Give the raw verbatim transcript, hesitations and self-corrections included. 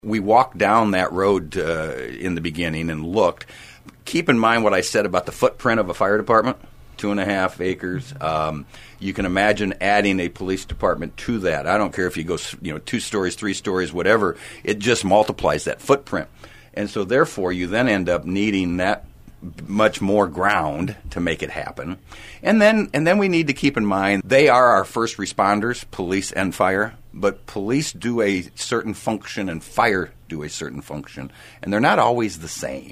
We walked down that road uh, in the beginning and looked. Keep in mind what I said about the footprint of a fire department, two and a half acres. Um, you can imagine adding a police department to that. I don't care if you go, you know, two stories, three stories, whatever. It just multiplies that footprint. And so therefore you then end up needing that much more ground to make it happen. And then and then we need to keep in mind they are our first responders, police and fire, but police do a certain function and fire do a certain function, and they're not always the same.